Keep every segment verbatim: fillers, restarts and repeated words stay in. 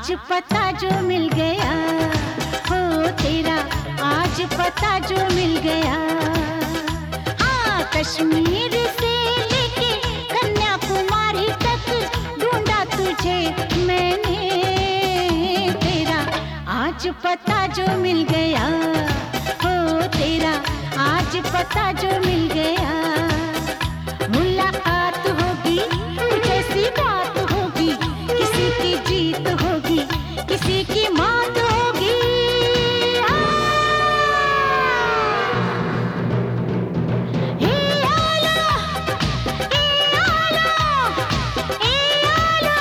आज पता जो मिल गया, हो तेरा आज पता जो मिल गया। हाँ, कश्मीर से लेके कन्याकुमारी तक ढूंढा तुझे मैंने, तेरा आज पता जो मिल गया, हो तेरा आज पता जो मिल गया। मुलाकात होगी कुछ ऐसी बात होगी, किसी की जीत होगी किसी की मौत होगी। हे आला, हे आला, हे आला,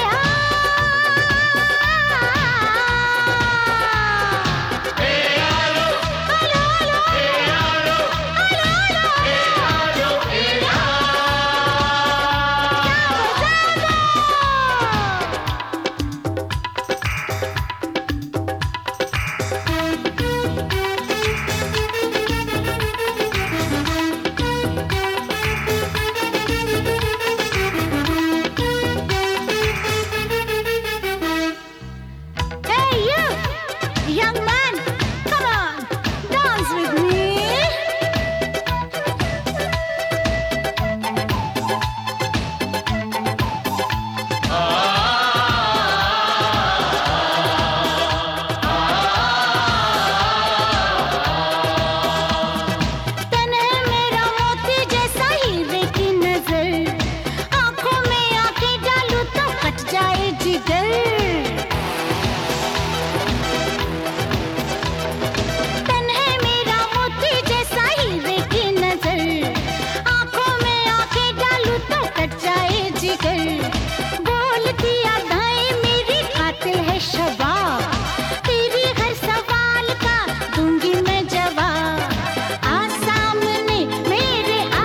हे आला, आला, आला, young man, come on, dance with me. तन है मेरा मोती जैसा हीरे की नजर, आंखों में आंखें डालूं तो कट जाए जिगर। तन है मेरा मोती जैसा हीरे की नजर, आंखों में आंखें डालूं तो कट जाए जिगर। बोलती अदाएं मेरी कातिल है शबाब, तेरी हर सवाल का दूंगी मैं जवाब। आ सामने मेरे आ,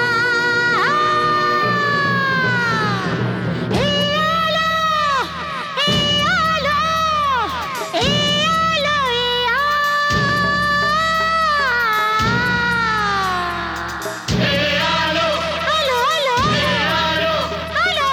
हे आला, हे आला, हे आला, हे आ। हेलो, हेलो, हेलो,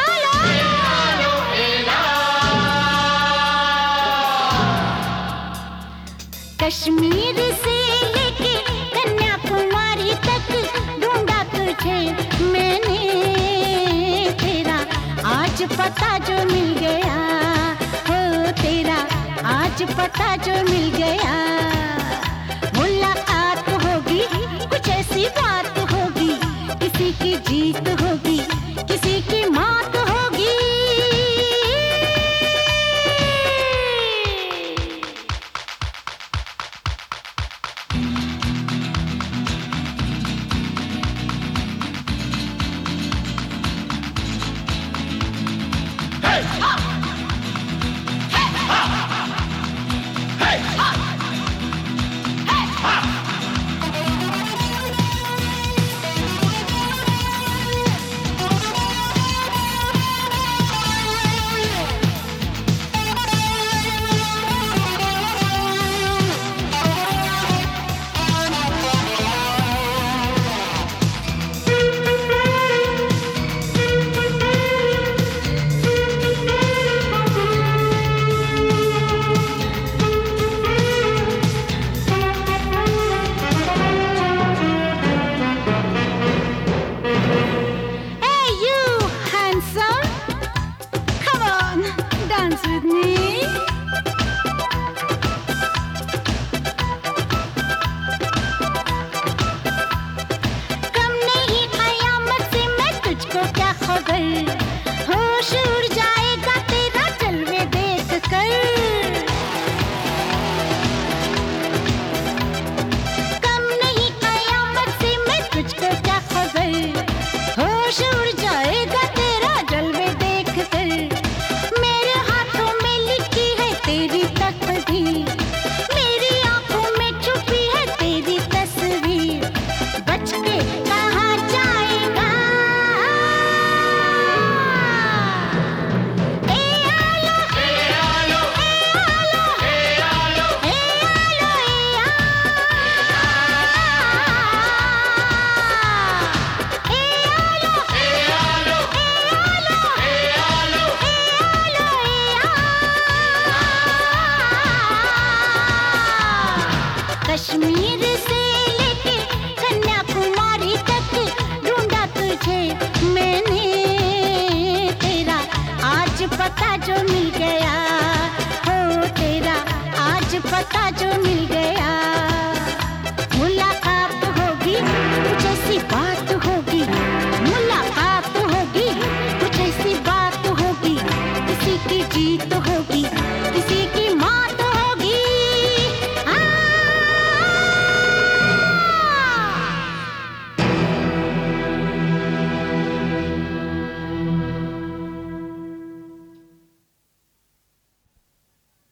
कश्मीर से लेके कन्याकुमारी तक ढूंढा तुझे मैंने, तेरा आज पता जो मिल गया, हो तेरा आज पता जो मिल गया। मुलाकात होगी कुछ ऐसी बात होगी, किसी की जीत होगी किसी की मौत होगी। जीत होगी